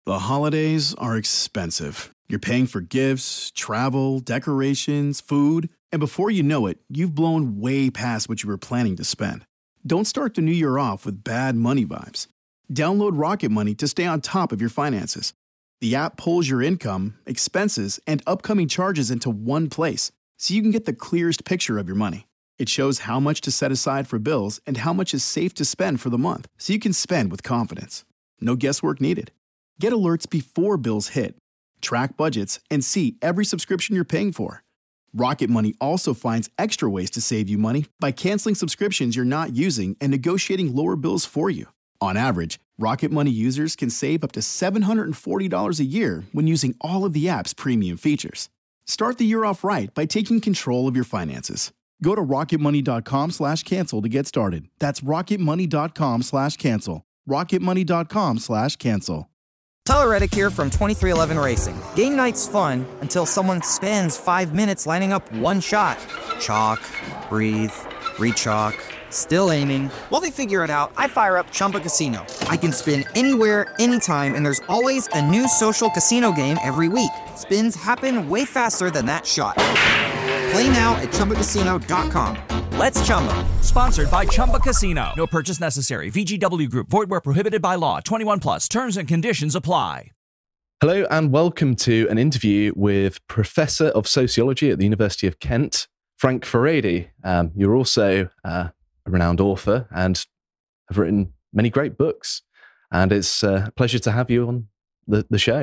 The holidays are expensive. You're paying for gifts, travel, decorations, food, and before you know it, you've blown way past what you were planning to spend. Don't start the new year off with bad money vibes. Download Rocket Money to stay on top of your finances. The app pulls your income, expenses, and upcoming charges into one place, so you can get the clearest picture of your money. It shows how much to set aside for bills and how much is safe to spend for the month, so you can spend with confidence. No guesswork needed. Get alerts before bills hit, track budgets, and see every subscription you're paying for. Rocket Money also finds extra ways to save you money by canceling subscriptions you're not using and negotiating lower bills for you. On average, Rocket Money users can save up to $740 a year when using all of the app's premium features. Start the year off right by taking control of your finances. Go to rocketmoney.com/cancel to get started. That's rocketmoney.com/cancel. rocketmoney.com/cancel. Tyler Reddick here from 23XI Racing. Game night's fun until someone spends 5 minutes lining up one shot. Chalk, breathe, re-chalk, still aiming. While they figure it out, I fire up Chumba Casino. I can spin anywhere, anytime, and there's always a new social casino game every week. Spins happen way faster than that shot. Play now at ChumbaCasino.com. Let's Chumba. Sponsored by Chumba Casino. No purchase necessary. VGW Group. Void where prohibited by law. 21 plus. Terms and conditions apply. Hello and welcome to an interview with Professor of Sociology at the University of Kent, Frank Furedi. You're also a renowned author and have written many great books. And it's a pleasure to have you on the show.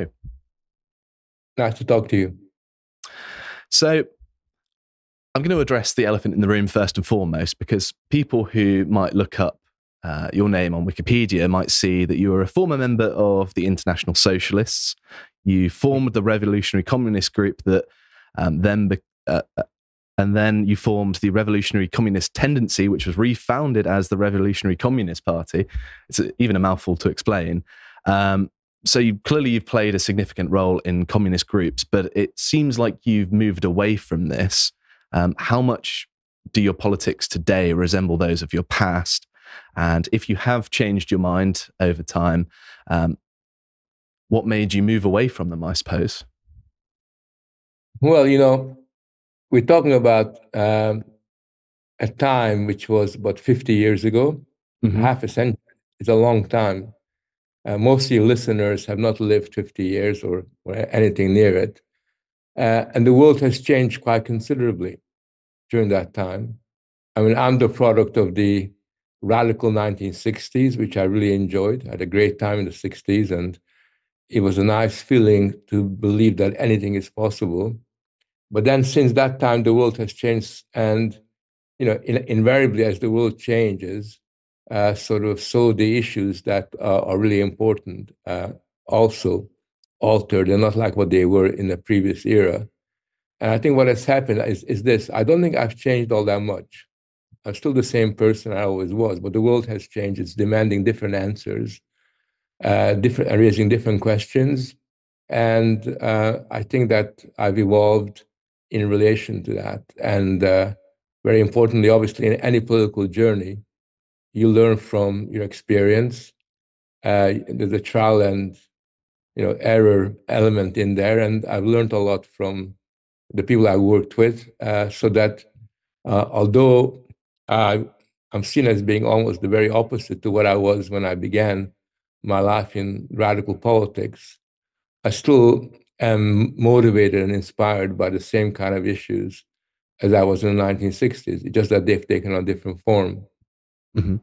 Nice to talk to you. So, I'm going to address the elephant in the room first and foremost, because people who might look up your name on Wikipedia might see that you are a former member of the International Socialists. You formed the Revolutionary Communist Group that and then you formed the Revolutionary Communist Tendency, which was refounded as the Revolutionary Communist Party. It's even a mouthful to explain. So you've played a significant role in communist groups, but it seems like you've moved away from this. How much do your politics today resemble those of your past? And if you have changed your mind over time, what made you move away from them, I suppose? Well, we're talking about a time which was about 50 years ago, half a century. It's a long time. Most of your listeners have not lived 50 years or anything near it. And the world has changed quite considerably during that time. I mean, I'm the product of the radical 1960s, which I really enjoyed. I had a great time in the 60s, and it was a nice feeling to believe that anything is possible. But then since that time, the world has changed, and invariably as the world changes, so the issues that are really important also alter. They're not like what they were in the previous era. And I think what has happened is this. I don't think I've changed all that much. I'm still the same person I always was, but the world has changed. It's demanding different answers, raising different questions. And I think that I've evolved in relation to that. And very importantly, obviously, in any political journey, you learn from your experience. There's a trial and error element in there. And I've learned a lot from the people I worked with, so that although I'm seen as being almost the very opposite to what I was when I began my life in radical politics, I still am motivated and inspired by the same kind of issues as I was in the 1960s. It's just that they've taken on a different form. Mm-hmm.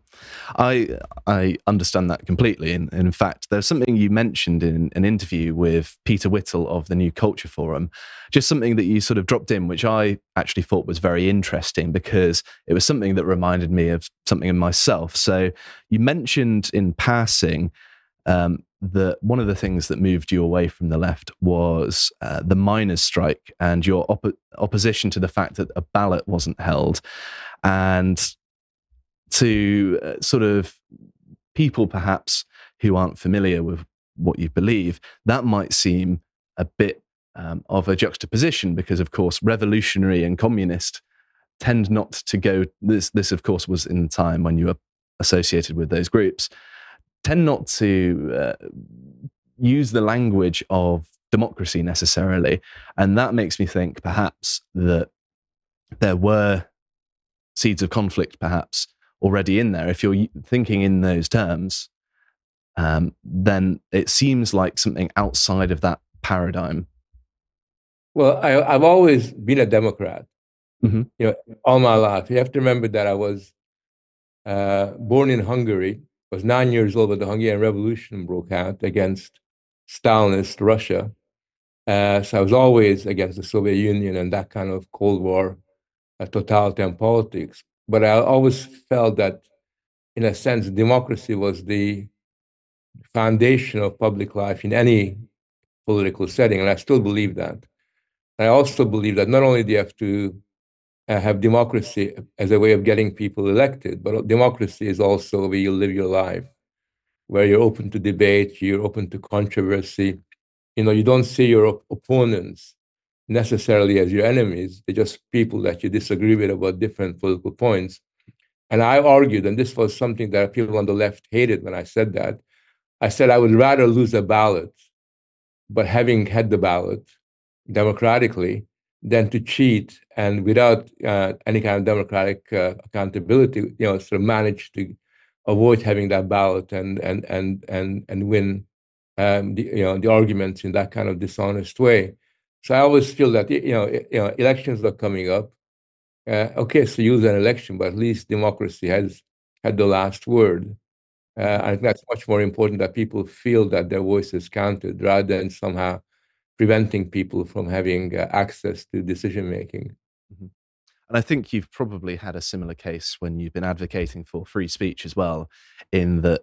I understand that completely. In fact, there's something you mentioned in an interview with Peter Whittle of the New Culture Forum, just something that you sort of dropped in, which I actually thought was very interesting because it was something that reminded me of something in myself. So you mentioned in passing that one of the things that moved you away from the left was the miners' strike and your opposition to the fact that a ballot wasn't held. And to sort of people perhaps who aren't familiar with what you believe, that might seem a bit of a juxtaposition because, of course, revolutionary and communist tend not to go, this of course was in the time when you were associated with those groups, tend not to use the language of democracy necessarily. And that makes me think perhaps that there were seeds of conflict perhaps already in there. If you're thinking in those terms, then it seems like something outside of that paradigm. Well, I've always been a Democrat, all my life. You have to remember that I was born in Hungary, was 9 years old when the Hungarian Revolution broke out against Stalinist Russia. So I was always against the Soviet Union and that kind of Cold War totalitarian politics. But I always felt that, in a sense, democracy was the foundation of public life in any political setting, and I still believe that. I also believe that not only do you have to have democracy as a way of getting people elected, but democracy is also where you live your life, where you're open to debate, you're open to controversy. You don't see your opponents necessarily as your enemies. They're just people that you disagree with about different political points. And I argued, and this was something that people on the left hated when I said that. I said I would rather lose a ballot, but having had the ballot democratically, than to cheat and without any kind of democratic accountability, sort of manage to avoid having that ballot and win the arguments in that kind of dishonest way. So I always feel that elections are coming up. Okay, so use an election, but at least democracy has had the last word. I think that's much more important, that people feel that their voice is counted rather than somehow preventing people from having access to decision making. Mm-hmm. And I think you've probably had a similar case when you've been advocating for free speech as well, in that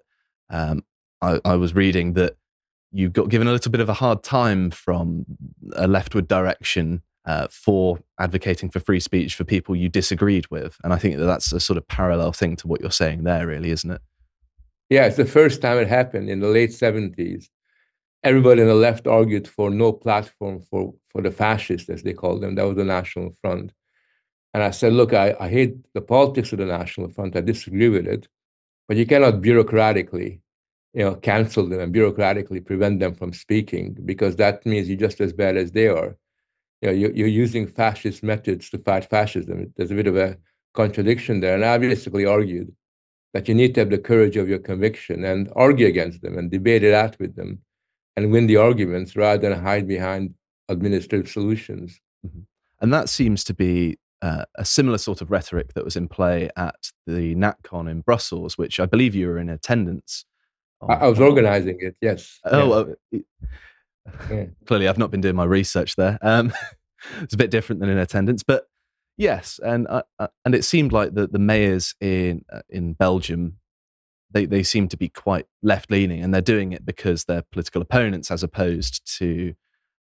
I was reading that you got given a little bit of a hard time from a leftward direction for advocating for free speech for people you disagreed with. And I think that's a sort of parallel thing to what you're saying there, really, isn't it? Yeah, it's the first time it happened in the late 70s. Everybody on the left argued for no platform for the fascists, as they called them. That was the National Front. And I said, look, I hate the politics of the National Front. I disagree with it. But you cannot bureaucratically, cancel them and bureaucratically prevent them from speaking, because that means you're just as bad as they are. You're using fascist methods to fight fascism. There's a bit of a contradiction there. And I basically argued that you need to have the courage of your conviction and argue against them and debate it out with them and win the arguments rather than hide behind administrative solutions. Mm-hmm. And that seems to be a similar sort of rhetoric that was in play at the NatCon in Brussels, which I believe you were in attendance. I was organizing it, yes. Oh, yeah. Clearly I've not been doing my research there. It's a bit different than in attendance, but yes. And it seemed like the mayors in Belgium, they seem to be quite left-leaning, and they're doing it because they're political opponents, as opposed to,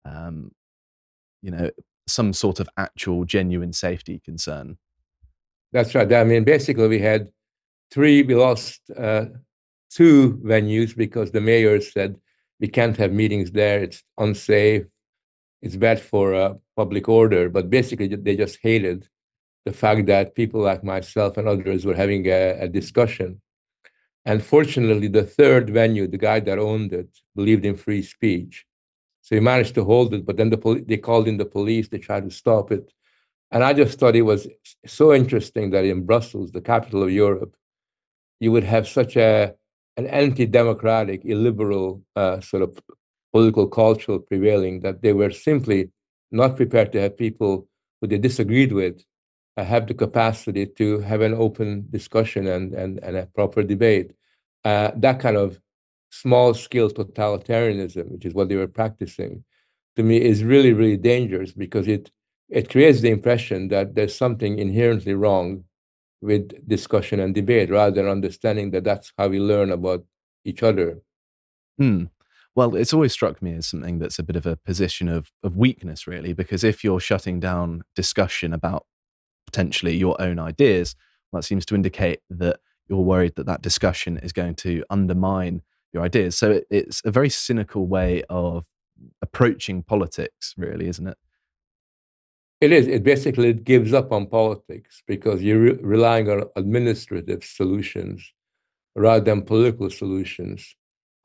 some sort of actual genuine safety concern. That's right. I mean, basically we lost 2 venues because the mayors said we can't have meetings there. It's unsafe. It's bad for public order. But basically they just hated the fact that people like myself and others were having a discussion. And fortunately, the 3rd venue, the guy that owned it, believed in free speech. So he managed to hold it, but then they called in the police, they tried to stop it. And I just thought it was so interesting that in Brussels, the capital of Europe, you would have such an anti-democratic, illiberal sort of political culture prevailing, that they were simply not prepared to have people who they disagreed with have the capacity to have an open discussion and a proper debate. That kind of small-scale totalitarianism, which is what they were practicing, to me is really, really dangerous, because it creates the impression that there's something inherently wrong with discussion and debate, rather than understanding that that's how we learn about each other. Well, it's always struck me as something that's a bit of a position of weakness, really, because if you're shutting down discussion about potentially your own ideas, well, that seems to indicate that you're worried that discussion is going to undermine your ideas. So it's a very cynical way of approaching politics, really, isn't it? It is. It basically gives up on politics, because you're relying on administrative solutions rather than political solutions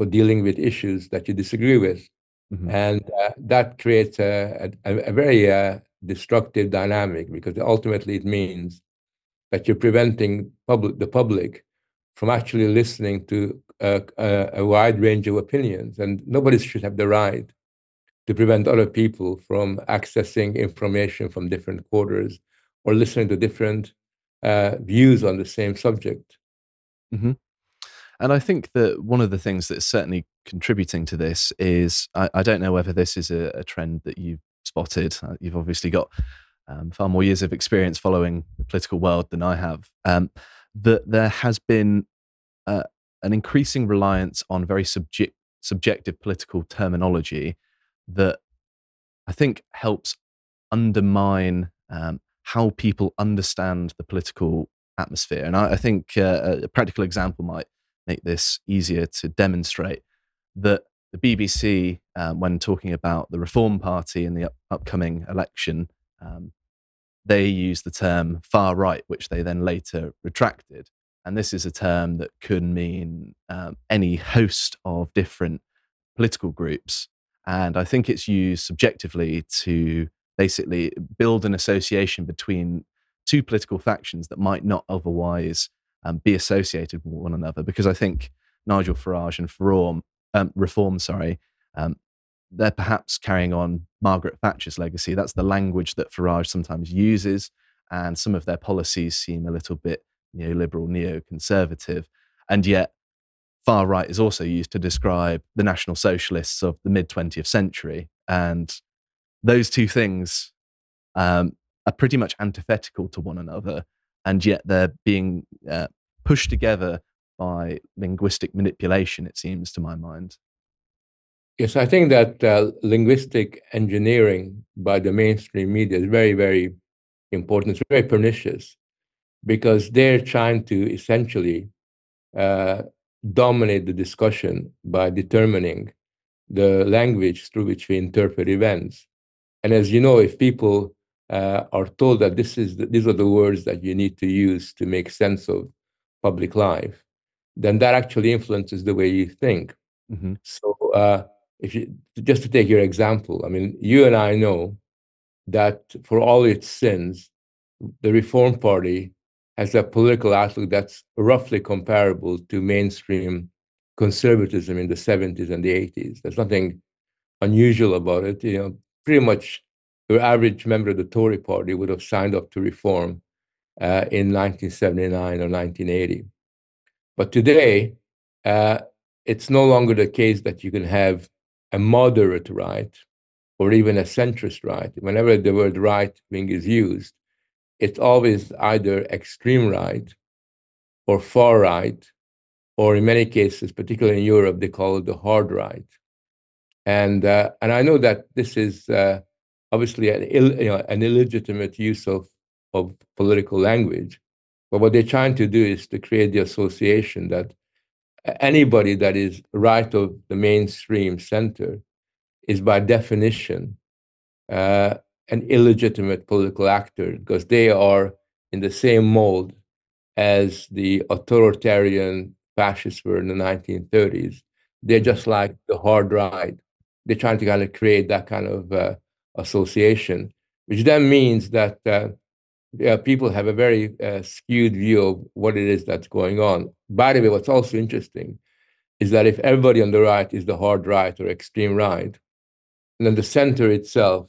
for dealing with issues that you disagree with. And that creates a very destructive dynamic, because ultimately it means that you're preventing the public from actually listening to a wide range of opinions. And nobody should have the right to prevent other people from accessing information from different quarters or listening to different views on the same subject. And I think that one of the things that's certainly contributing to this is, I don't know whether this is a trend that you've spotted. You've obviously got far more years of experience following the political world than I have, that there has been an increasing reliance on very subjective political terminology that I think helps undermine how people understand the political atmosphere. And I think a practical example might make this easier to demonstrate, that the BBC, when talking about the Reform Party in the upcoming election, they used the term far right, which they then later retracted. And this is a term that could mean any host of different political groups. And I think it's used subjectively to basically build an association between two political factions that might not otherwise be associated with one another. Because I think Nigel Farage and Reform, they're perhaps carrying on Margaret Thatcher's legacy. That's the language that Farage sometimes uses, and some of their policies seem a little bit neoliberal, neoconservative, and yet far right is also used to describe the National Socialists of the mid-20th century. And those two things are pretty much antithetical to one another, and yet they're being pushed together by linguistic manipulation, it seems to my mind. Yes, I think that linguistic engineering by the mainstream media is very, very important. It's very pernicious, because they're trying to essentially dominate the discussion by determining the language through which we interpret events. And as you know, if people are told that these are the words that you need to use to make sense of public life, then that actually influences the way you think. So just to take your example, I mean, you and I know that for all its sins, the Reform Party has a political outlook that's roughly comparable to mainstream conservatism in the 70s and the 80s. There's nothing unusual about it. Pretty much your average member of the Tory party would have signed up to Reform in 1979 or 1980. But today, it's no longer the case that you can have a moderate right or even a centrist right. Whenever the word right wing is used, it's always either extreme right or far right, or in many cases, particularly in Europe, they call it the hard right. And I know that this is obviously an illegitimate use of political language. But what they're trying to do is to create the association that anybody that is right of the mainstream center is by definition an illegitimate political actor, because they are in the same mold as the authoritarian fascists were in the 1930s. They're just like the hard right. They're trying to kind of create that kind of association, which then means that people have a very skewed view of what it is that's going on. By the way, what's also interesting is that if everybody on the right is the hard right or extreme right, then the center itself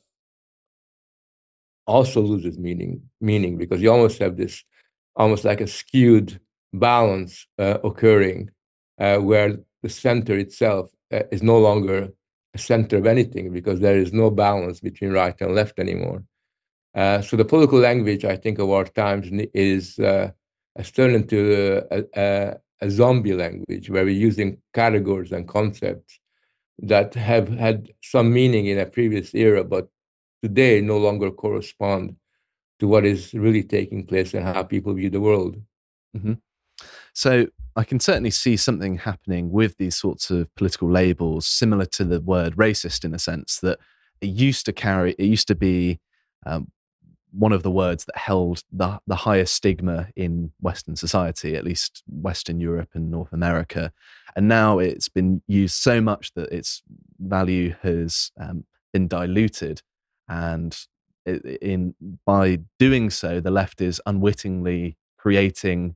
also loses meaning, because you almost have this almost like a skewed balance occurring where the center itself is no longer a center of anything, because there is no balance between right and left anymore. So the political language, I think, of our times has turned into a zombie language, where we're using categories and concepts that have had some meaning in a previous era, but today no longer correspond to what is really taking place and how people view the world. So I can certainly see something happening with these sorts of political labels, similar to the word racist, in a sense that it used to be one of the words that held the highest stigma in Western society, at least Western Europe and North America. And now it's been used so much that its value has been diluted. And by doing so, the left is unwittingly creating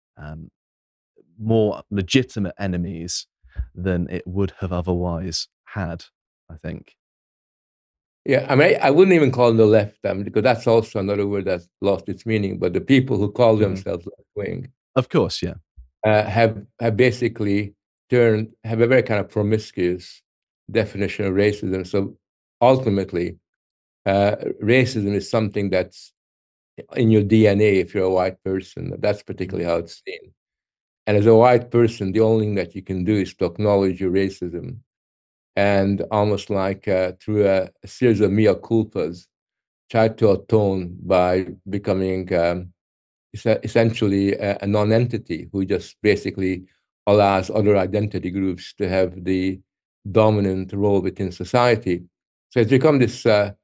more legitimate enemies than it would have otherwise had, I think. Yeah, I mean, I wouldn't even call them the left, because that's also another word that's lost its meaning. But the people who call themselves left-wing, of course, yeah, have basically have a very kind of promiscuous definition of racism. So ultimately, racism is something that's in your DNA if you're a white person. That's particularly how it's seen. And as a white person, the only thing that you can do is to acknowledge your racism, and almost like through a series of mea culpas, try to atone by becoming essentially a non-entity who just basically allows other identity groups to have the dominant role within society. So it's become this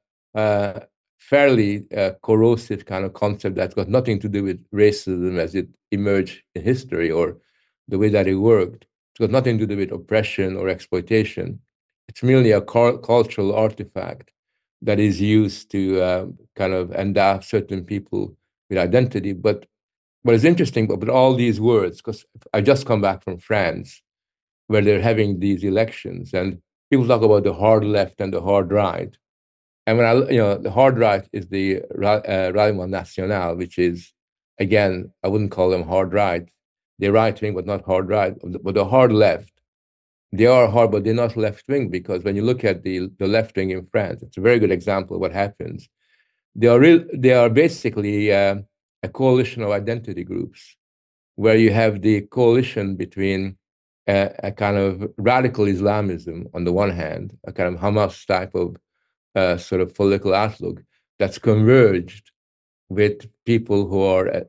fairly corrosive kind of concept that's got nothing to do with racism as it emerged in history or the way that it worked. It's got nothing to do with oppression or exploitation. It's merely a cultural artifact that is used to kind of endow certain people with identity. But what is interesting about all these words, because I just come back from France, where they're having these elections, and people talk about the hard left and the hard right. And when the hard right is the Rassemblement National, which is, again, I wouldn't call them hard right. They're right wing, but not hard right. But the hard left, they are hard, but they're not left wing, because when you look at the left wing in France, it's a very good example of what happens. They are basically a coalition of identity groups, where you have the coalition between a kind of radical Islamism on the one hand, a kind of Hamas type of sort of political outlook that's converged with people who are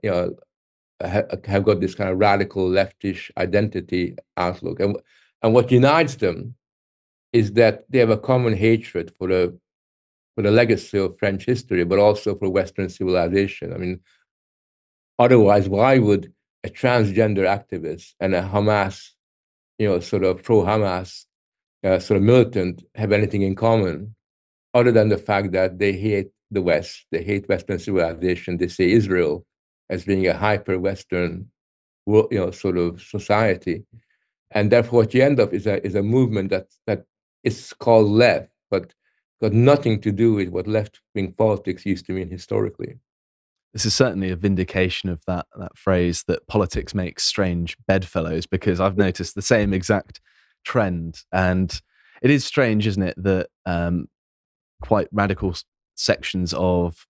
have got this kind of radical leftish identity outlook, and what unites them is that they have a common hatred for the legacy of French history, but also for Western civilization. I mean, otherwise, why would a transgender activist and a Hamas, sort of pro-Hamas, sort of militant have anything in common, other than the fact that they hate the West, they hate Western civilization, they see Israel as being a hyper-Western, sort of society, and therefore what you end up is a movement that is called left, but got nothing to do with what left-wing politics used to mean historically. This is certainly a vindication of that phrase that politics makes strange bedfellows, because I've noticed the same exact trend. And it is strange, isn't it, that quite radical sections of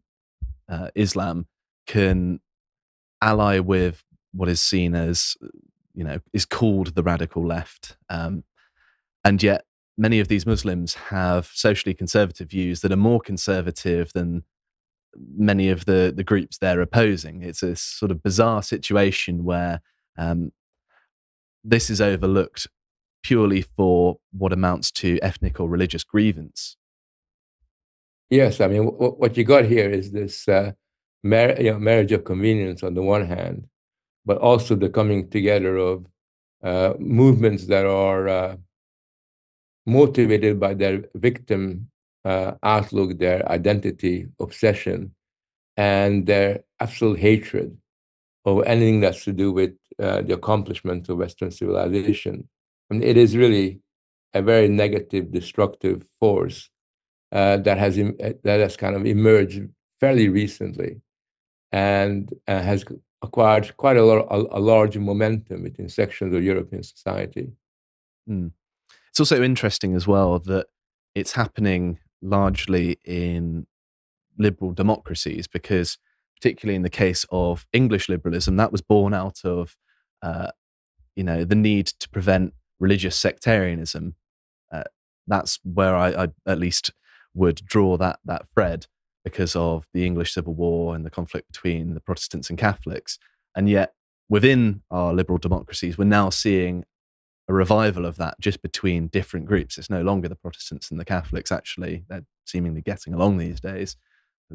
Islam can ally with what is seen as, is called the radical left. And yet many of these Muslims have socially conservative views that are more conservative than many of the groups they're opposing. It's a sort of bizarre situation where this is overlooked purely for what amounts to ethnic or religious grievance. Yes, I mean, what you got here is this marriage of convenience on the one hand, but also the coming together of movements that are motivated by their victim outlook, their identity obsession, and their absolute hatred of anything that's to do with the accomplishment of Western civilization. I mean, it is really a very negative, destructive force that has kind of emerged fairly recently, and has acquired quite a large momentum within sections of European society. Mm. It's also interesting as well that it's happening largely in liberal democracies, because particularly in the case of English liberalism, that was born out of the need to prevent religious sectarianism. That's where I at least would draw that thread, because of the English Civil War and the conflict between the Protestants and Catholics. And yet within our liberal democracies, we're now seeing a revival of that just between different groups. It's no longer the Protestants and the Catholics. Actually, they're seemingly getting along these days, at least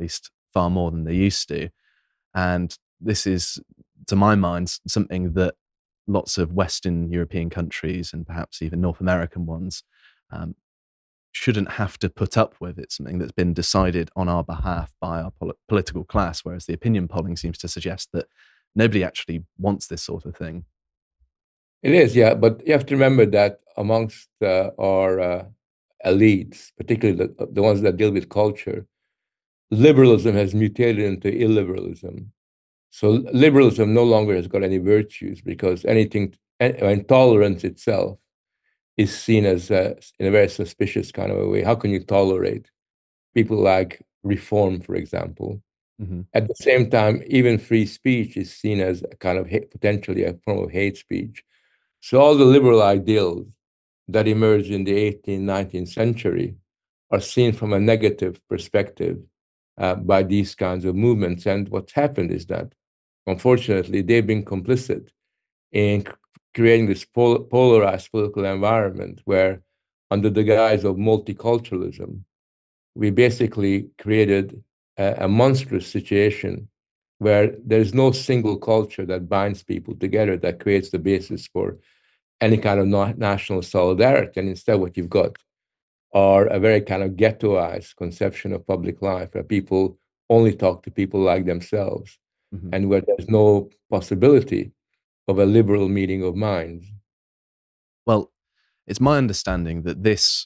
far more than they used to. And this is, to my mind, something that lots of Western European countries and perhaps even North American ones shouldn't have to put up with. It's something that's been decided on our behalf by our political class, whereas the opinion polling seems to suggest that nobody actually wants this sort of thing. It is, yeah, but you have to remember that amongst our elites, particularly the ones that deal with culture, liberalism has mutated into illiberalism. So liberalism no longer has got any virtues because intolerance itself is seen as in a very suspicious kind of a way. How can you tolerate people like reform, for example? Mm-hmm. At the same time, even free speech is seen as a kind of potentially a form of hate speech. So all the liberal ideals that emerged in the 18th, 19th century are seen from a negative perspective by these kinds of movements. And what's happened is that, unfortunately, they've been complicit in creating this polarized political environment where, under the guise of multiculturalism, we basically created a monstrous situation where there's no single culture that binds people together, that creates the basis for any kind of national solidarity. And instead, what you've got are a very kind of ghettoized conception of public life, where people only talk to people like themselves, mm-hmm. and where there's no possibility of a liberal meeting of minds. Well, it's my understanding that this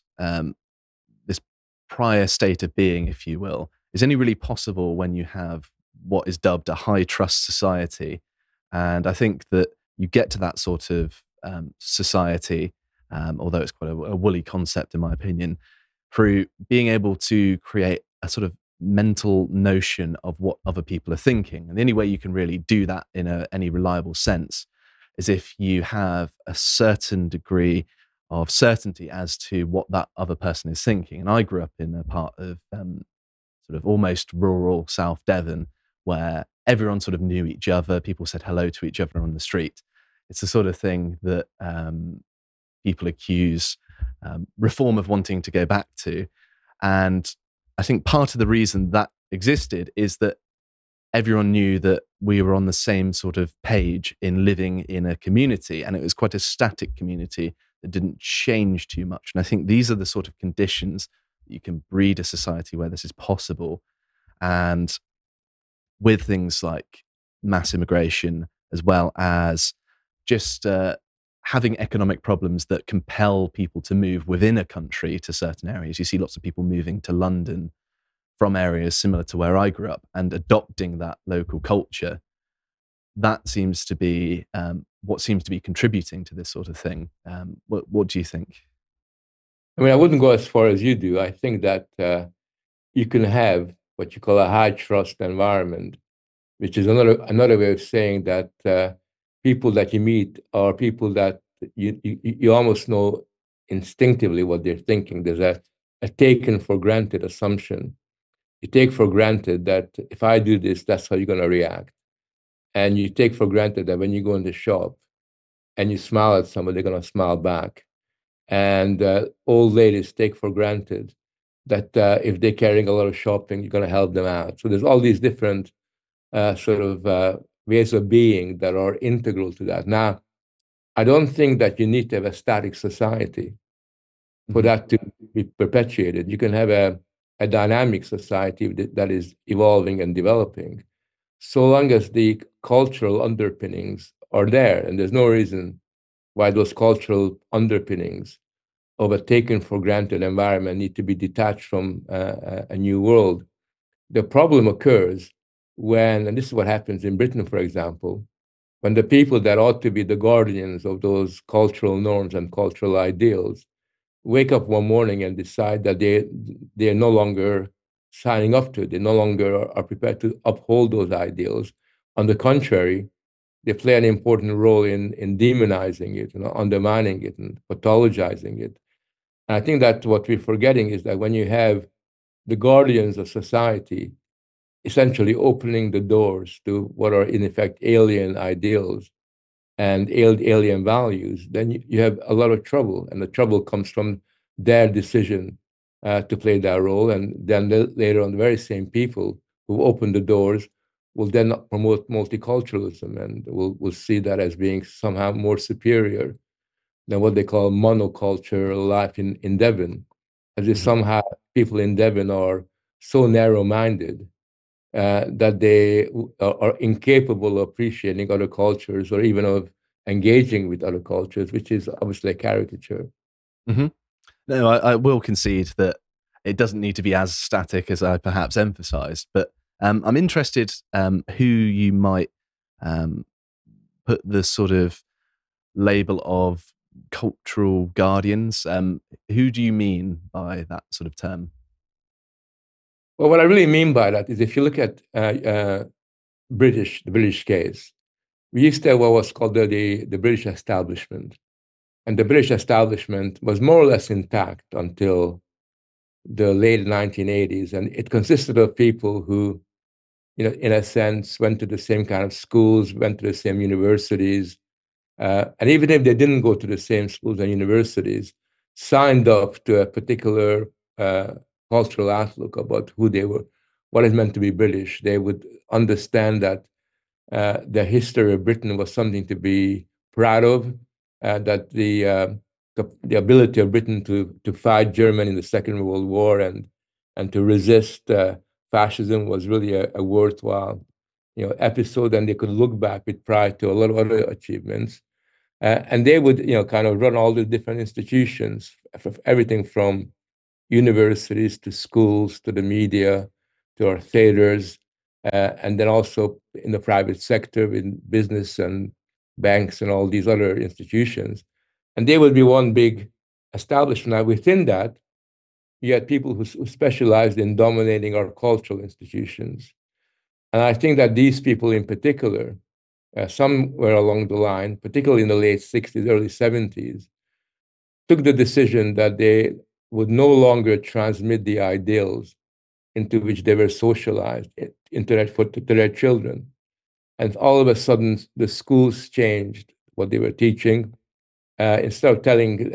prior state of being, if you will, is only really possible when you have what is dubbed a high trust society. And I think that you get to that sort of society, although it's quite a woolly concept in my opinion, through being able to create a sort of mental notion of what other people are thinking. And the only way you can really do that in any reliable sense is if you have a certain degree of certainty as to what that other person is thinking. And I grew up in a part of sort of almost rural South Devon, where everyone sort of knew each other. People said hello to each other on the street. It's the sort of thing that people accuse reform of wanting to go back to. And I think part of the reason that existed is that everyone knew that we were on the same sort of page in living in a community, and it was quite a static community that didn't change too much. And I think these are the sort of conditions that you can breed a society where this is possible. And with things like mass immigration, as well as just having economic problems that compel people to move within a country to certain areas. You see lots of people moving to London from areas similar to where I grew up and adopting that local culture. That seems to be what seems to be contributing to this sort of thing. What do you think? I mean, I wouldn't go as far as you do. I think that you can have what you call a high trust environment, which is another way of saying that people that you meet are people that you almost know instinctively what they're thinking. There's a taken for granted assumption. You take for granted that if I do this, that's how you're going to react. And you take for granted that when you go in the shop and you smile at somebody, they're going to smile back. And old ladies take for granted that if they're carrying a lot of shopping, you're going to help them out. So there's all these different ways of being that are integral to that. Now, I don't think that you need to have a static society for that to be perpetuated. You can have a dynamic society that is evolving and developing, so long as the cultural underpinnings are there. And there's no reason why those cultural underpinnings of a taken for granted environment need to be detached from a new world. The problem occurs when, and this is what happens in Britain, for example, when the people that ought to be the guardians of those cultural norms and cultural ideals wake up one morning and decide that they're no longer signing up to it. They no longer are prepared to uphold those ideals. On the contrary, they play an important role in demonizing it, undermining it and pathologizing it. And I think that what we're forgetting is that when you have the guardians of society essentially opening the doors to what are in effect alien ideals and alien values, then you have a lot of trouble. And the trouble comes from their decision to play that role. And then later on, the very same people who opened the doors will then promote multiculturalism, and will see that as being somehow more superior than what they call monoculture life in Devon, as if somehow people in Devon are so narrow-minded that they are incapable of appreciating other cultures or even of engaging with other cultures, which is obviously a caricature. Mm-hmm. No, I will concede that it doesn't need to be as static as I perhaps emphasized, but I'm interested who you might put the sort of label of cultural guardians. Who do you mean by that sort of term? Well, what I really mean by that is if you look at the British case, we used to have what was called the British establishment. And the British establishment was more or less intact until the late 1980s. And it consisted of people who, in a sense, went to the same kind of schools, went to the same universities. And even if they didn't go to the same schools and universities, signed up to a particular cultural outlook about who they were, what it meant to be British. They would understand that the history of Britain was something to be proud of, that the ability of Britain to fight Germany in the Second World War and to resist fascism was really a worthwhile episode, and they could look back with pride to a lot of other achievements. And they would kind of run all the different institutions, everything from universities to schools to the media to our theaters, and then also in the private sector, in business and banks and all these other institutions. And they would be one big establishment. Now, within that, you had people who specialized in dominating our cultural institutions. And I think that these people in particular, somewhere along the line, particularly in the late 60s, early 70s, took the decision that they would no longer transmit the ideals into which they were socialized to their children. And all of a sudden, the schools changed what they were teaching. Instead of telling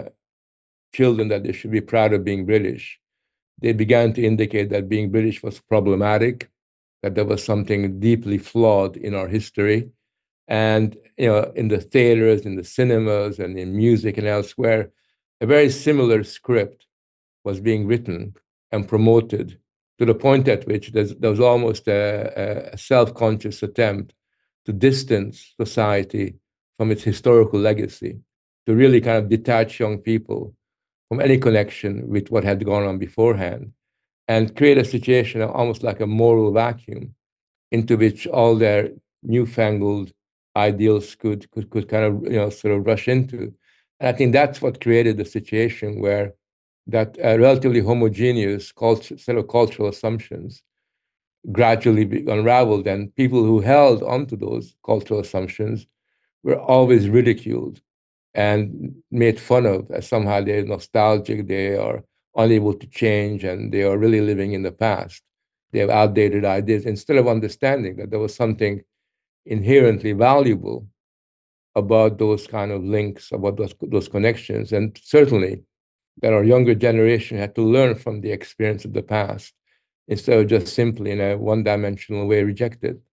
children that they should be proud of being British, they began to indicate that being British was problematic, that there was something deeply flawed in our history. And in the theaters, in the cinemas, and in music and elsewhere, a very similar script was being written and promoted, to the point at which there was almost a self-conscious attempt to distance society from its historical legacy, to really kind of detach young people from any connection with what had gone on beforehand, and create a situation almost like a moral vacuum into which all their newfangled ideals could kind of sort of rush into. And I think that's what created the situation where that relatively homogeneous set of cultural assumptions gradually unraveled, and people who held onto those cultural assumptions were always ridiculed and made fun of as somehow they're nostalgic, they are unable to change, and they are really living in the past. They have outdated ideas, instead of understanding that there was something inherently valuable about those kind of links, about those connections. And certainly that our younger generation had to learn from the experience of the past, instead of just simply in a one-dimensional way reject it.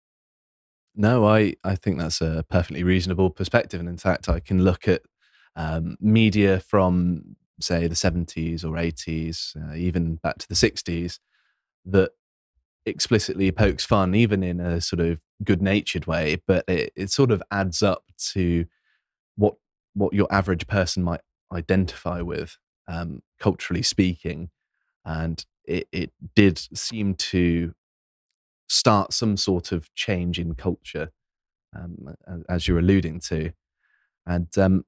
No, I think that's a perfectly reasonable perspective. And in fact, I can look at media from, say, the 70s or 80s, even back to the 60s, that explicitly pokes fun, even in a sort of good-natured way, but it sort of adds up to what your average person might identify with, culturally speaking. And it did seem to start some sort of change in culture, as you're alluding to. And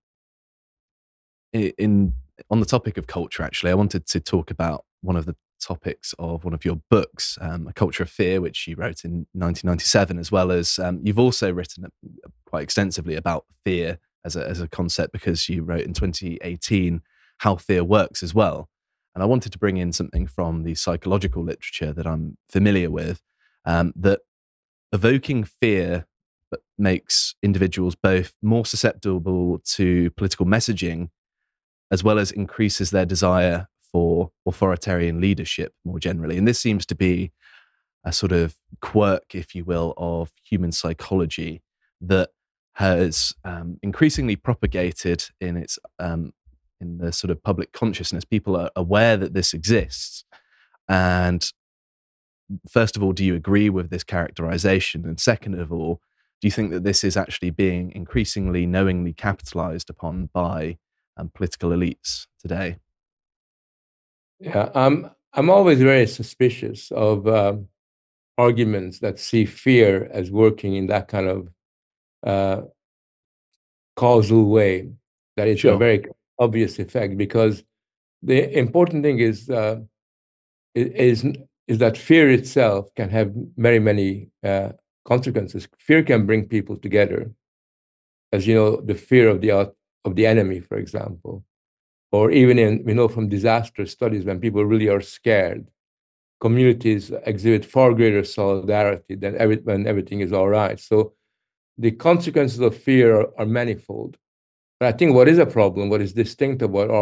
on the topic of culture, actually, I wanted to talk about one of the topics of one of your books, A Culture of Fear, which you wrote in 1997, as well as you've also written quite extensively about fear as a concept, because you wrote in 2018 How Fear Works as well. And I wanted to bring in something from the psychological literature that I'm familiar with, that evoking fear makes individuals both more susceptible to political messaging, as well as increases their desire for authoritarian leadership more generally. And this seems to be a sort of quirk, if you will, of human psychology that has increasingly propagated in its in the sort of public consciousness. People are aware that this exists. And first of all, do you agree with this characterization? And second of all, do you think that this is actually being increasingly knowingly capitalized upon by political elites today? Yeah, I'm always very suspicious of arguments that see fear as working in that kind of causal way, that it's a very obvious effect. Because the important thing is that fear itself can have very many consequences. Fear can bring people together, as you know, the fear of the enemy, for example, or even we know from disaster studies, when people really are scared, communities exhibit far greater solidarity than when everything is all right. So the consequences of fear are manifold. But I think what is a problem, what is distinct about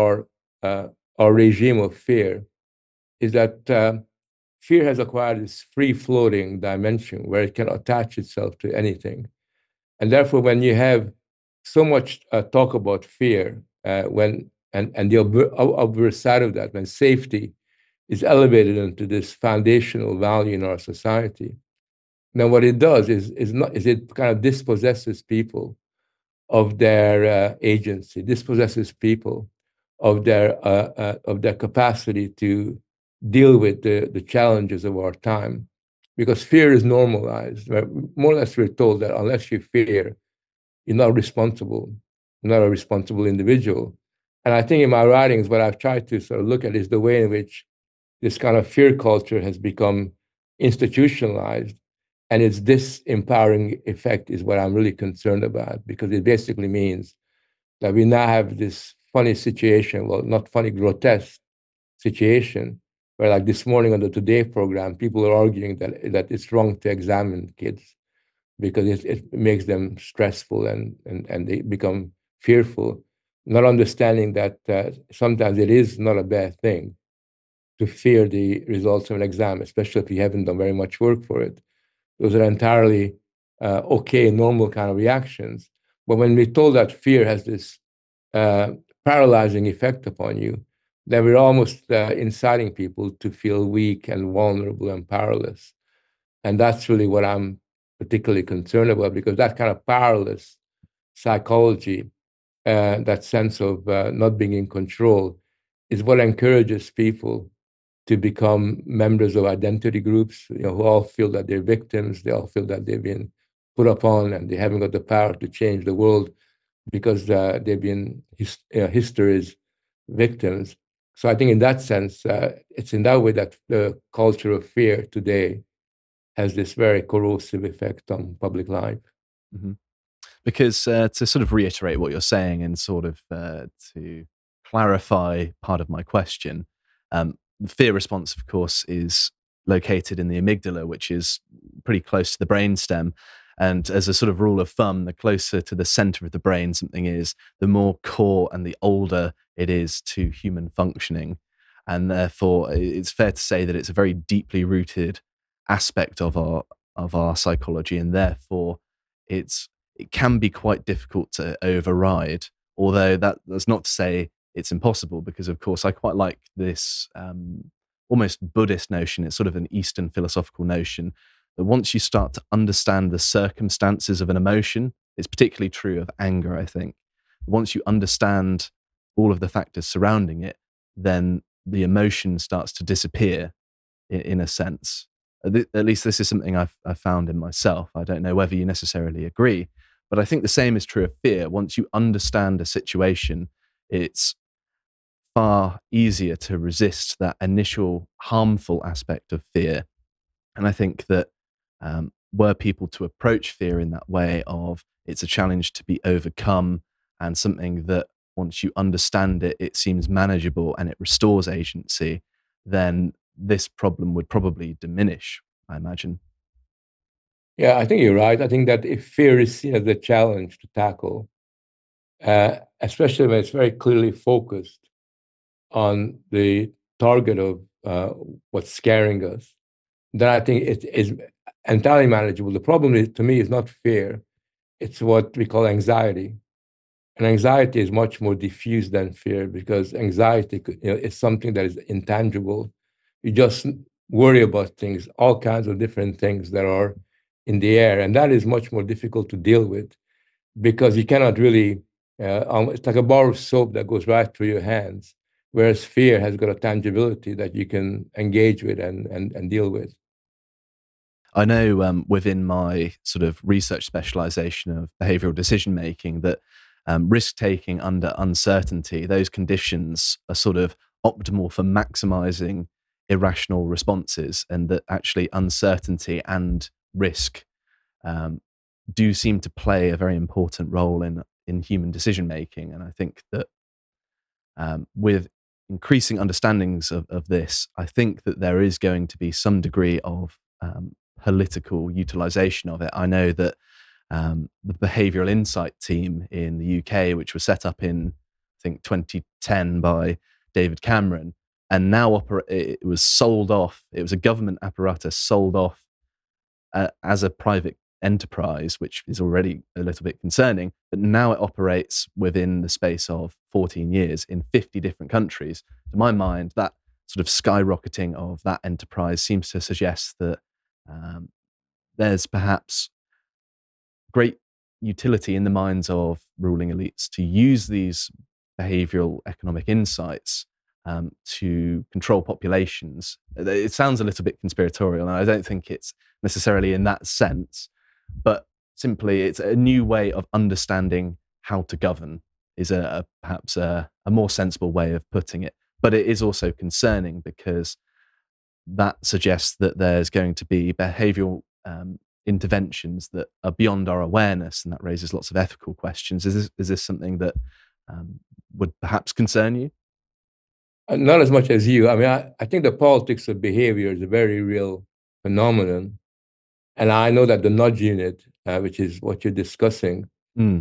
our regime of fear, is that fear has acquired this free-floating dimension where it can attach itself to anything. And therefore, when you have so much talk about fear, and the obverse side of that, when safety is elevated into this foundational value in our society, then what it does is it kind of dispossesses people of their agency, dispossesses people of their capacity to deal with the challenges of our time, because fear is normalized. More or less, we're told that unless you fear, you're not responsible, you're not a responsible individual. And I think in my writings, what I've tried to sort of look at is the way in which this kind of fear culture has become institutionalized. And its disempowering effect is what I'm really concerned about, because it basically means that we now have this funny situation, well, not funny, grotesque situation, where like this morning on the Today program, people are arguing that it's wrong to examine kids because it makes them stressful and they become fearful, not understanding that sometimes it is not a bad thing to fear the results of an exam, especially if you haven't done very much work for it. Those are entirely okay, normal kind of reactions. But when we're told that fear has this paralyzing effect upon you, then we're almost inciting people to feel weak and vulnerable and powerless. And that's really what I'm particularly concerned about, because that kind of powerless psychology, that sense of not being in control, is what encourages people to become members of identity groups, who all feel that they're victims, they all feel that they've been put upon and they haven't got the power to change the world because they've been history's victims. So I think in that sense, it's in that way that the culture of fear today has this very corrosive effect on public life. Mm-hmm. Because to sort of reiterate what you're saying and sort of to clarify part of my question, the fear response, of course, is located in the amygdala, which is pretty close to the brainstem. And as a sort of rule of thumb, the closer to the center of the brain something is, the more core and the older it is to human functioning. And therefore, it's fair to say that it's a very deeply rooted aspect of our psychology, and therefore it can be quite difficult to override. Although that's not to say it's impossible, because of course I quite like this almost Buddhist notion. It's sort of an Eastern philosophical notion that once you start to understand the circumstances of an emotion, it's particularly true of anger, I think. Once you understand all of the factors surrounding it, then the emotion starts to disappear in a sense. At least this is something I've found in myself. I don't know whether you necessarily agree, but I think the same is true of fear. Once you understand a situation, it's far easier to resist that initial harmful aspect of fear. And I think that were people to approach fear in that way of it's a challenge to be overcome and something that once you understand it, it seems manageable and it restores agency, then this problem would probably diminish, I imagine. Yeah, I think you're right. I think that if fear is seen as a challenge to tackle, especially when it's very clearly focused on the target of what's scaring us, then I think it is entirely manageable. The problem is, to me, is not fear. It's what we call anxiety. And anxiety is much more diffuse than fear, because anxiety is something that is intangible. You just worry about things, all kinds of different things that are in the air. And that is much more difficult to deal with, because you cannot really, it's like a bar of soap that goes right through your hands, whereas fear has got a tangibility that you can engage with and deal with. I know within my sort of research specialization of behavioral decision making that risk taking under uncertainty, those conditions are sort of optimal for maximizing irrational responses, and that actually uncertainty and risk do seem to play a very important role in human decision making. And I think that with increasing understandings of this, I think that there is going to be some degree of political utilization of it. I know that the Behavioral Insight team in the UK, which was set up in, I think, 2010 by David Cameron, and now it was sold off. It was a government apparatus sold off as a private enterprise, which is already a little bit concerning, but now it operates within the space of 14 years in 50 different countries. To my mind, that sort of skyrocketing of that enterprise seems to suggest that there's perhaps great utility in the minds of ruling elites to use these behavioral economic insights to control populations. It sounds a little bit conspiratorial, and I don't think it's necessarily in that sense, but simply it's a new way of understanding how to govern is perhaps a more sensible way of putting it. But it is also concerning, because that suggests that there's going to be behavioral interventions that are beyond our awareness, and that raises lots of ethical questions. Is this something that would perhaps concern you? Not as much as you. I mean, I think the politics of behavior is a very real phenomenon. And I know that the nudge unit, which is what you're discussing,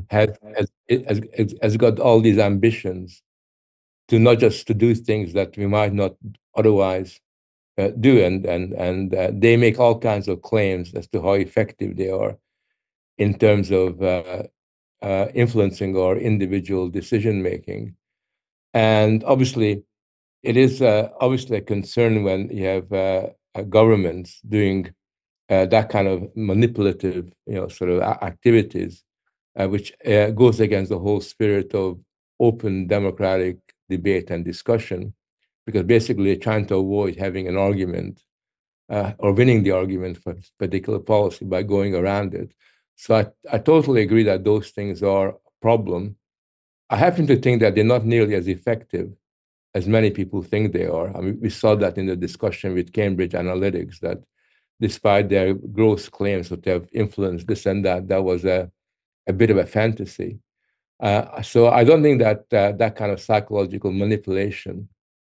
has got all these ambitions to not just to do things that we might not otherwise do. And they make all kinds of claims as to how effective they are in terms of influencing our individual decision making. And obviously, it is obviously a concern when you have governments doing that kind of manipulative, sort of activities, which goes against the whole spirit of open democratic debate and discussion, because basically they're trying to avoid having an argument or winning the argument for a particular policy by going around it. So I totally agree that those things are a problem. I happen to think that they're not nearly as effective as many people think they are. I mean, we saw that in the discussion with Cambridge Analytica, that despite their gross claims that they have influenced this and that, that was a bit of a fantasy. So I don't think that that kind of psychological manipulation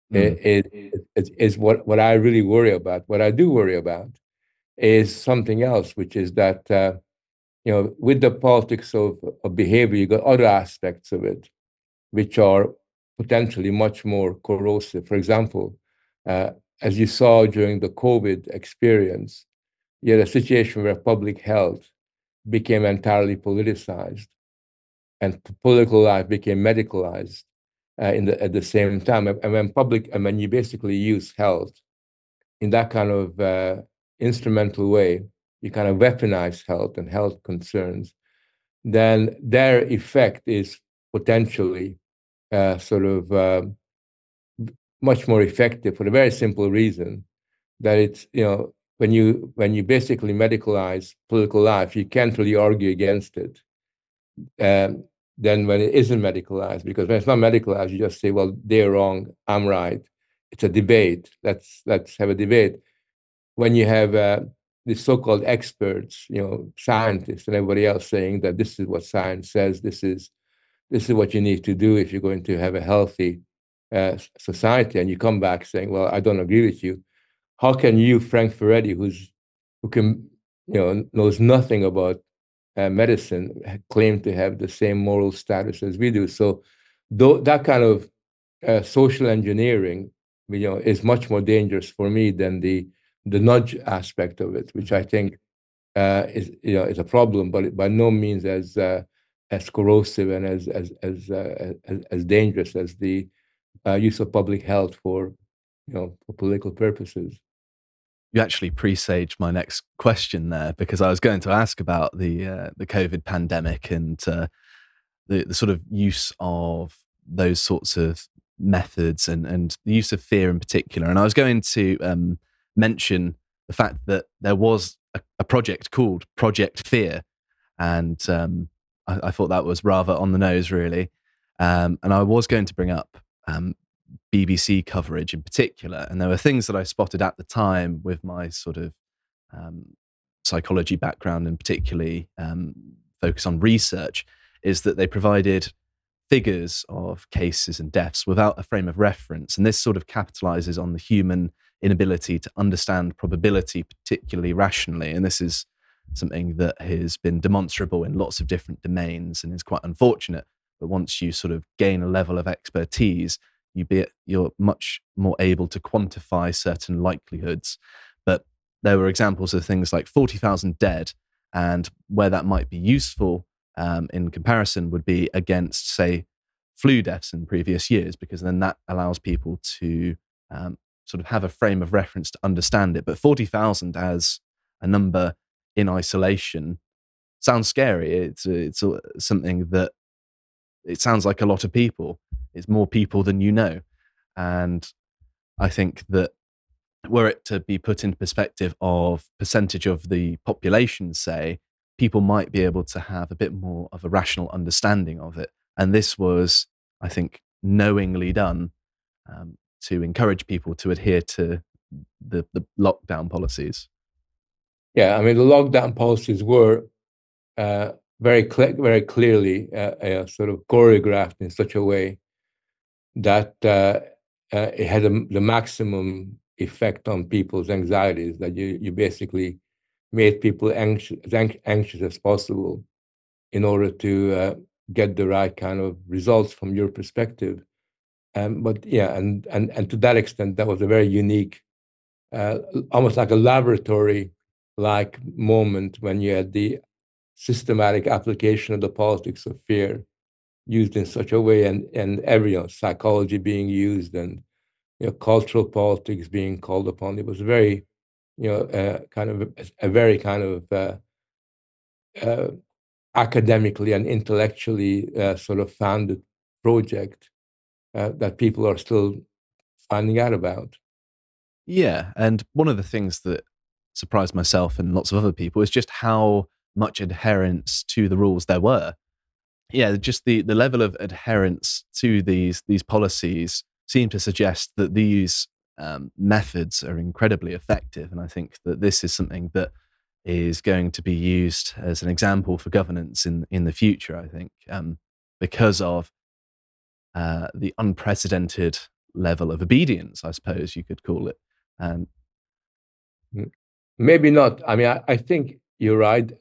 is what I really worry about. What I do worry about is something else, which is that with the politics of behavior, you got other aspects of it, which are potentially much more corrosive. For example, as you saw during the COVID experience, you had a situation where public health became entirely politicized, and political life became medicalized at the same time. And when you basically use health in that kind of instrumental way, you kind of weaponize health and health concerns, then their effect is potentially sort of much more effective, for the very simple reason that it's, when you basically medicalize political life, you can't really argue against it than when it isn't medicalized. Because when it's not medicalized, you just say, well, they're wrong, I'm right. It's a debate. Let's have a debate. When you have the so-called experts, scientists and everybody else saying that this is what science says, this is what you need to do if you're going to have a healthy society, and you come back saying, well, I don't agree with you. How can you, Frank Furedi, who knows nothing about medicine, claim to have the same moral status as we do? So that kind of social engineering, is much more dangerous for me than the the nudge aspect of it, which I think is a problem, but by no means as corrosive and as dangerous as the use of public health for political purposes. You actually presaged my next question there, because I was going to ask about the COVID pandemic and the sort of use of those sorts of methods and the use of fear in particular. And I was going to mention the fact that there was a project called Project Fear, and I thought that was rather on the nose, really. And I was going to bring up BBC coverage in particular, and there were things that I spotted at the time with my sort of psychology background, and particularly focus on research, is that they provided figures of cases and deaths without a frame of reference, and this sort of capitalizes on the human inability to understand probability particularly rationally, and this is something that has been demonstrable in lots of different domains and is quite unfortunate. But once you sort of gain a level of expertise, you're much more able to quantify certain likelihoods. But there were examples of things like 40,000 dead, and where that might be useful in comparison would be against, say, flu deaths in previous years, because then that allows people to sort of have a frame of reference to understand it. But 40,000 as a number in isolation sounds scary. It's something that it sounds like a lot of people. It's more people than you know. And I think that were it to be put into perspective of percentage of the population, say, people might be able to have a bit more of a rational understanding of it. And this was, I think, knowingly done to encourage people to adhere to the lockdown policies. Yeah, I mean, the lockdown policies were very clearly sort of choreographed in such a way that it had the maximum effect on people's anxieties, that you basically made people as anxious as possible in order to get the right kind of results from your perspective. But yeah, and to that extent, that was a very unique, almost like a laboratory-like moment when you had the systematic application of the politics of fear used in such a way, and every psychology being used, and cultural politics being called upon. It was very, kind of a very kind of academically and intellectually sort of founded project that people are still finding out about. Yeah, and one of the things that surprised myself and lots of other people is just how much adherence to the rules there were. Yeah, just the level of adherence to these policies seem to suggest that these methods are incredibly effective. And I think that this is something that is going to be used as an example for governance in the future, I think, because of the unprecedented level of obedience, I suppose you could call it. Maybe not. I mean, I think you're right.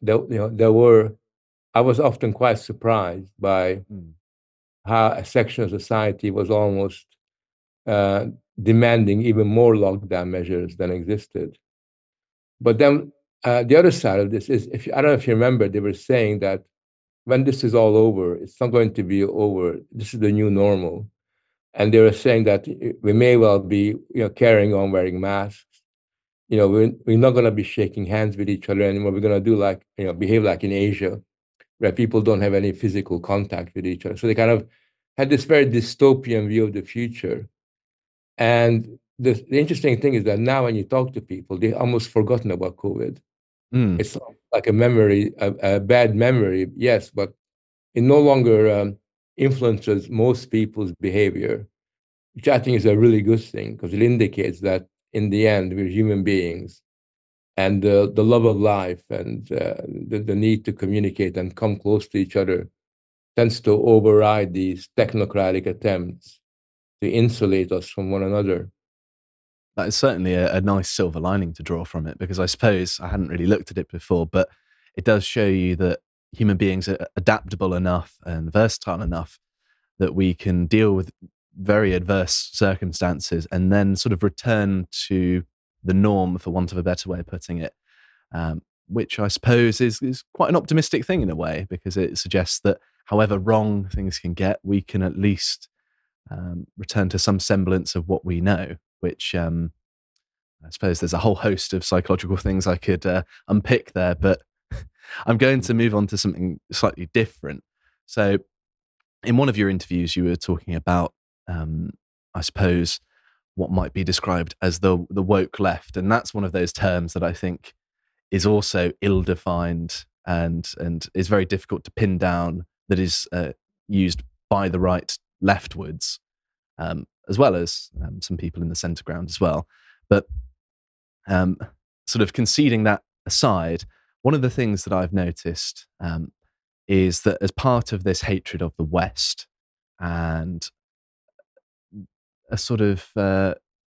I was often quite surprised by how a section of society was almost demanding even more lockdown measures than existed. But then the other side of this is, I don't know if you remember, they were saying that when this is all over, it's not going to be over. This is the new normal. And they were saying that we may well be carrying on wearing masks. We're not going to be shaking hands with each other anymore. We're going to do behave like in Asia, where people don't have any physical contact with each other. So they kind of had this very dystopian view of the future. And the interesting thing is that now when you talk to people, they've almost forgotten about COVID. It's like a memory, a bad memory, yes, but it no longer influences most people's behavior, which I think is a really good thing, because it indicates that in the end, we're human beings, and the love of life and the need to communicate and come close to each other tends to override these technocratic attempts to insulate us from one another. That is certainly a nice silver lining to draw from it, because I suppose I hadn't really looked at it before, but it does show you that human beings are adaptable enough and versatile enough that we can deal with very adverse circumstances and then sort of return to the norm, for want of a better way of putting it, which I suppose is quite an optimistic thing in a way, because it suggests that however wrong things can get, we can at least return to some semblance of what we know, which I suppose there's a whole host of psychological things I could unpick there, but I'm going to move on to something slightly different. So in one of your interviews, you were talking about, I suppose, what might be described as the woke left. And that's one of those terms that I think is also ill-defined and is very difficult to pin down, that is used by the right leftwards, as well as some people in the centre ground as well. But sort of conceding that aside, one of the things that I've noticed is that as part of this hatred of the West and a sort of a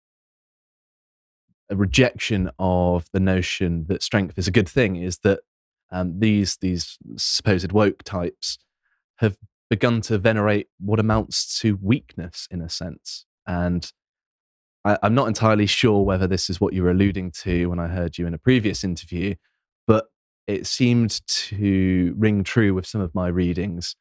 rejection of the notion that strength is a good thing, is that these supposed woke types have begun to venerate what amounts to weakness in a sense. And I'm not entirely sure whether this is what you were alluding to when I heard you in a previous interview, but it seemed to ring true with some of my readings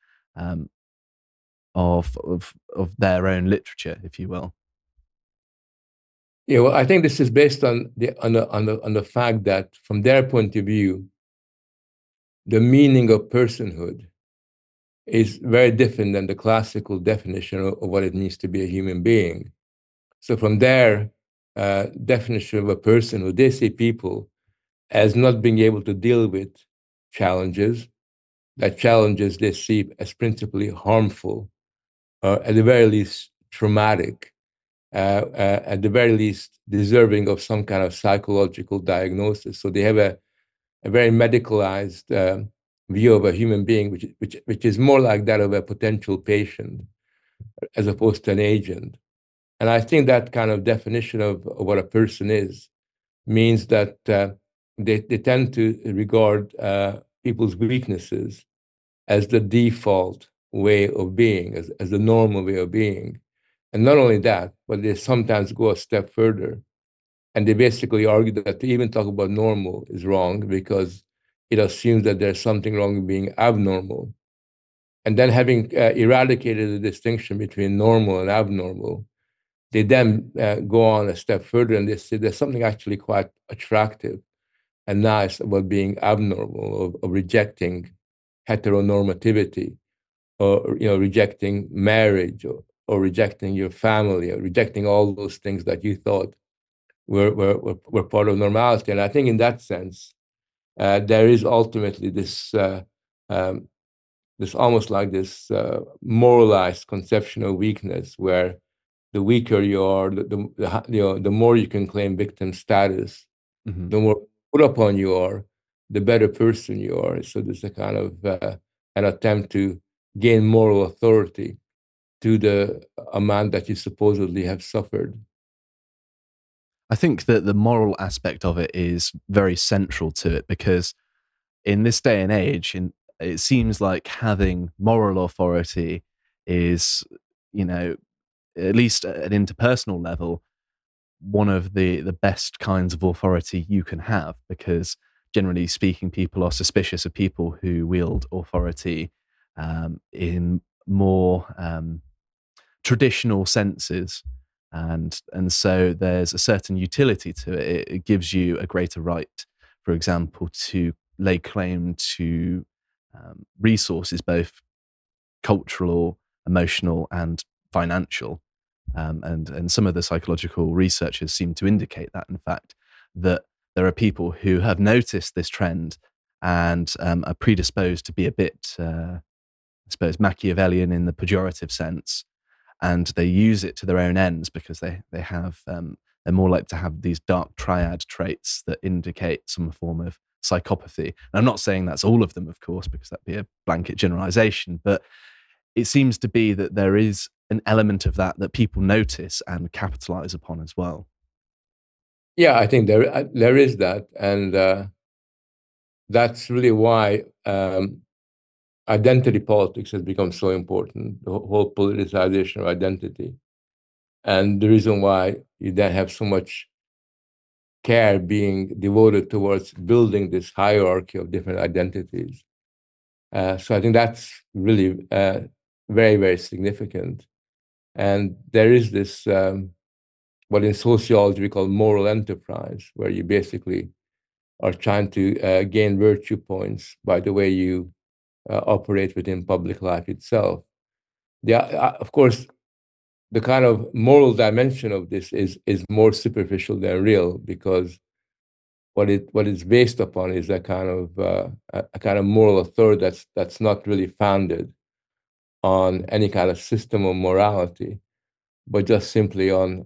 of their own literature, if you will. Yeah, well, I think this is based on the fact that, from their point of view, the meaning of personhood is very different than the classical definition of what it means to be a human being. So from their definition of a personhood, they see people as not being able to deal with challenges, that challenges they see as principally harmful, at the very least traumatic, at the very least deserving of some kind of psychological diagnosis. So they have a very medicalized view of a human being, which is more like that of a potential patient as opposed to an agent. And I think that kind of definition of what a person is means that they tend to regard people's weaknesses as the default way of being, as the normal way of being. And not only that, but they sometimes go a step further. And they basically argue that to even talk about normal is wrong, because it assumes that there's something wrong with being abnormal. And then, having eradicated the distinction between normal and abnormal, they then go on a step further, and they say there's something actually quite attractive and nice about being abnormal, of rejecting heteronormativity, or rejecting marriage, or rejecting your family, or rejecting all those things that you thought were part of normality. And I think in that sense, there is ultimately this almost like this moralized conception of weakness, where the weaker you are, the more you can claim victim status, Mm-hmm. the more put upon you are, the better person you are. So there's a kind of an attempt to gain moral authority to the amount that you supposedly have suffered. I think that the moral aspect of it is very central to it, because in this day and age, it seems like having moral authority is, at least at an interpersonal level, one of the best kinds of authority you can have, because generally speaking, people are suspicious of people who wield authority in more traditional senses. And so there's a certain utility to it. It gives you a greater right, for example, to lay claim to resources, both cultural, emotional, and financial. And some of the psychological researchers seem to indicate that, in fact, that there are people who have noticed this trend and are predisposed to be a bit, I suppose, Machiavellian in the pejorative sense, and they use it to their own ends, because they have they're more likely to have these dark triad traits that indicate some form of psychopathy. And I'm not saying that's all of them, of course, because that'd be a blanket generalization, but it seems to be that there is an element of that people notice and capitalize upon as well. Yeah, I think there is that, and that's really why identity politics has become so important, the whole politicization of identity. And the reason why you then have so much care being devoted towards building this hierarchy of different identities. So I think that's really very, very significant. And there is this, what in sociology we call moral enterprise, where you basically are trying to gain virtue points by the way you operate within public life itself. Of course, the kind of moral dimension of this is more superficial than real, because what it's based upon is a kind of moral authority that's not really founded on any kind of system of morality, but just simply on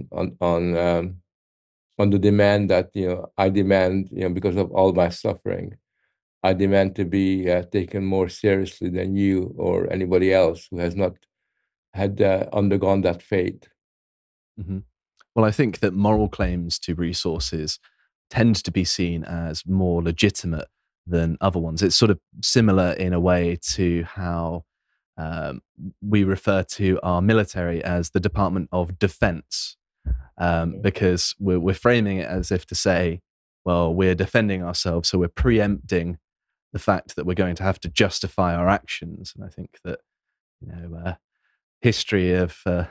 the demand that I demand, because of all my suffering, I demand to be taken more seriously than you or anybody else who has not had undergone that fate. Mm-hmm. Well, I think that moral claims to resources tend to be seen as more legitimate than other ones. It's sort of similar in a way to how we refer to our military as the Department of Defense, because we're framing it as if to say, well, we're defending ourselves, so we're preempting the fact that we're going to have to justify our actions. And I think that history of the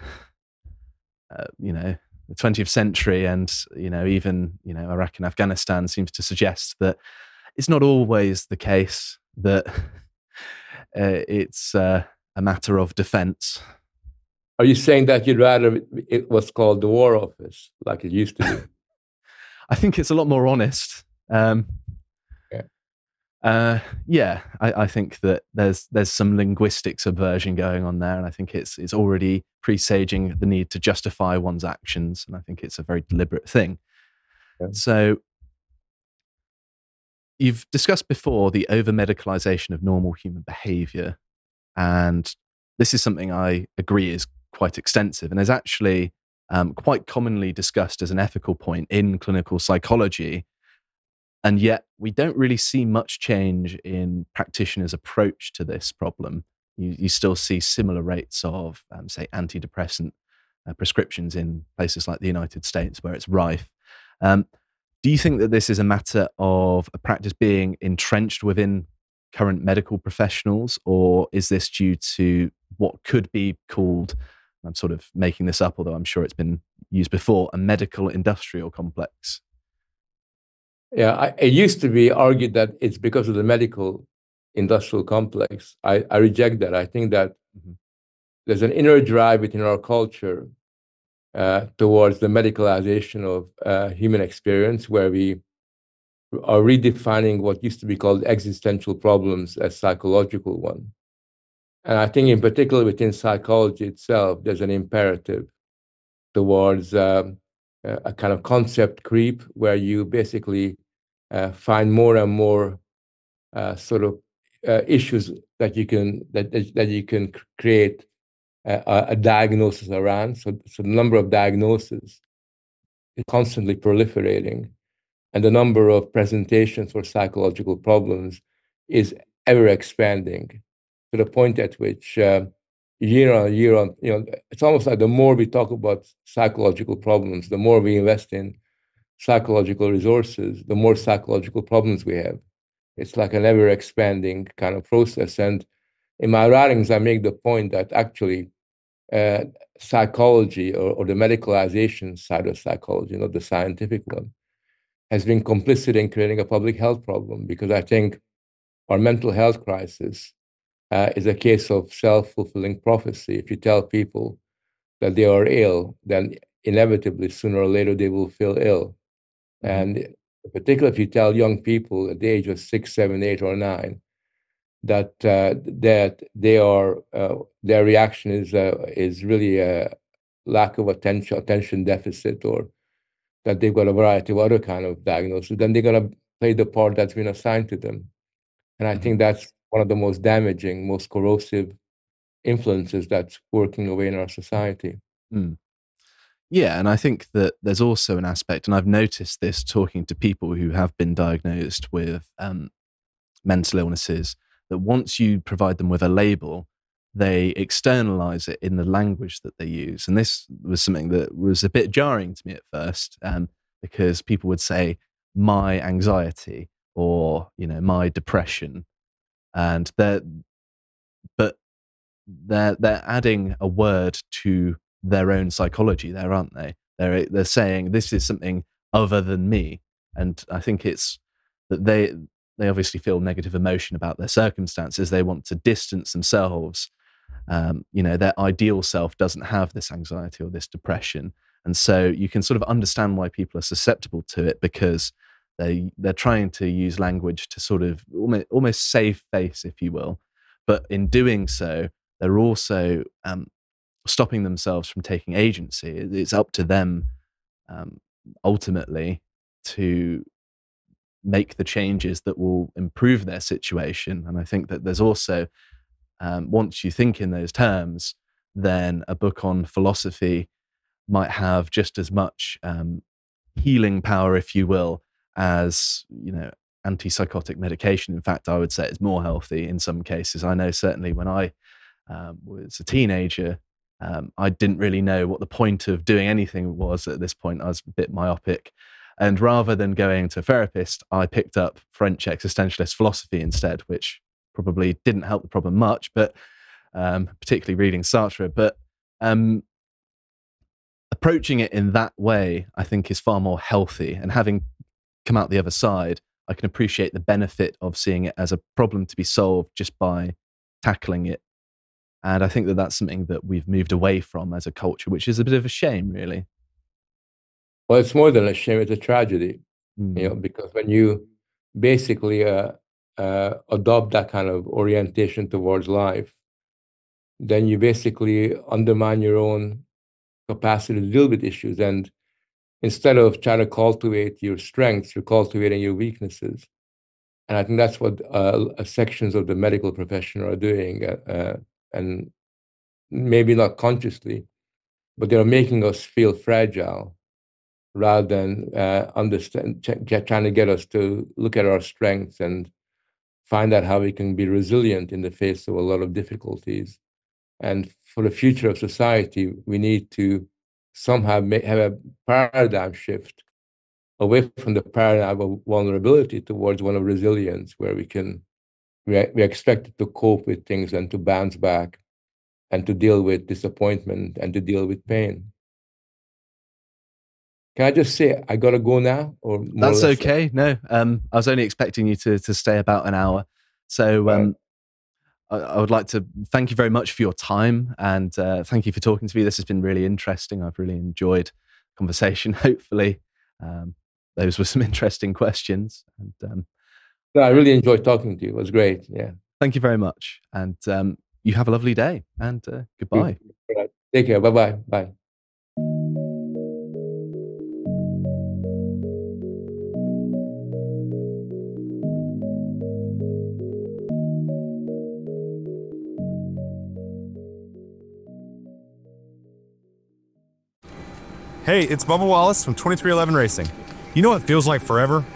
20th century and even Iraq and Afghanistan seems to suggest that it's not always the case that it's a matter of defense. Are you saying that you'd rather it was called the War Office like it used to be? I think it's a lot more honest. I think that there's some linguistic subversion going on there, and I think it's already presaging the need to justify one's actions, and I think it's a very deliberate thing. Yeah. So you've discussed before the over-medicalization of normal human behavior, and this is something I agree is quite extensive and is actually quite commonly discussed as an ethical point in clinical psychology. And yet we don't really see much change in practitioners' approach to this problem. You still see similar rates of, say, antidepressant prescriptions in places like the United States where it's rife. Do you think that this is a matter of a practice being entrenched within current medical professionals, or is this due to what could be called, I'm sort of making this up, although I'm sure it's been used before, a medical industrial complex? Yeah, it used to be argued that it's because of the medical industrial complex. I reject that. I think that there's an inner drive within our culture towards the medicalization of human experience, where we are redefining what used to be called existential problems as psychological one. And I think in particular within psychology itself, there's an imperative towards a kind of concept creep, where you basically find more and more issues that you can create a diagnosis around. So the number of diagnoses is constantly proliferating, and the number of presentations for psychological problems is ever expanding, to the point at which year on year, it's almost like the more we talk about psychological problems, the more we invest in psychological resources, the more psychological problems we have. It's like an ever expanding kind of process. And in my writings, I make the point that actually psychology or the medicalization side of psychology, not the scientific one, has been complicit in creating a public health problem, because I think our mental health crisis is a case of self-fulfilling prophecy. If you tell people that they are ill, then inevitably, sooner or later, they will feel ill. And particularly if you tell young people at the age of 6, 7, 8, or 9 that they are their reaction is really a lack of attention deficit, or that they've got a variety of other kind of diagnoses, then they're going to play the part that's been assigned to them. And I think that's one of the most damaging, most corrosive influences that's working away in our society. Yeah, and I think that there's also an aspect, and I've noticed this talking to people who have been diagnosed with mental illnesses, that once you provide them with a label, they externalize it in the language that they use. And this was something that was a bit jarring to me at first, because people would say my anxiety or, you know, my depression, and they're adding a word to their own psychology there, aren't they? They're saying this is something other than me. And I think it's that they obviously feel negative emotion about their circumstances. They want to distance themselves. You know, their ideal self doesn't have this anxiety or this depression. And so you can sort of understand why people are susceptible to it, because they're trying to use language to sort of almost save face, if you will. But in doing so, they're also stopping themselves from taking agency. It's up to them ultimately to make the changes that will improve their situation. And I think that there's also, once you think in those terms, then a book on philosophy might have just as much healing power, if you will, as, you know, antipsychotic medication. In fact, I would say it's more healthy in some cases. I know certainly when I was a teenager, I didn't really know what the point of doing anything was at this point. I was a bit myopic. And rather than going to a therapist, I picked up French existentialist philosophy instead, which probably didn't help the problem much, but particularly reading Sartre. But approaching it in that way, I think, is far more healthy. And having come out the other side, I can appreciate the benefit of seeing it as a problem to be solved just by tackling it. And I think that that's something that we've moved away from as a culture, which is a bit of a shame, really. Well, it's more than a shame, it's a tragedy, you know, because when you basically adopt that kind of orientation towards life, then you basically undermine your own capacity to deal with issues. And instead of trying to cultivate your strengths, you're cultivating your weaknesses. And I think that's what sections of the medical profession are doing, and maybe not consciously, but they're making us feel fragile rather than trying to get us to look at our strengths and find out how we can be resilient in the face of a lot of difficulties. And for the future of society, we need to somehow have a paradigm shift away from the paradigm of vulnerability towards one of resilience, where we're expected to cope with things and to bounce back and to deal with disappointment and to deal with pain. Can I just say I got to go now? Or more That's okay. No, I was only expecting you to stay about an hour. So I would like to thank you very much for your time, and thank you for talking to me. This has been really interesting. I've really enjoyed the conversation. Hopefully, those were some interesting questions. And no, I really enjoyed talking to you. It was great. Yeah. Thank you very much. And you have a lovely day, and goodbye. Take care. Bye-bye. Bye. Hey, it's Bubba Wallace from 2311 Racing. You know what feels like forever?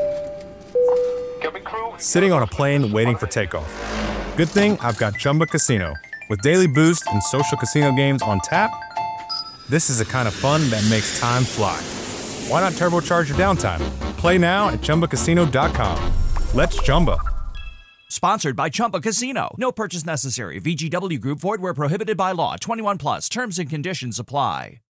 Sitting on a plane waiting for takeoff. Good thing I've got Chumba Casino. With daily boost and social casino games on tap, this is the kind of fun that makes time fly. Why not turbocharge your downtime? Play now at ChumbaCasino.com. Let's Chumba. Sponsored by Chumba Casino. No purchase necessary. VGW Group. Void where prohibited by law. 21 plus. Terms and conditions apply.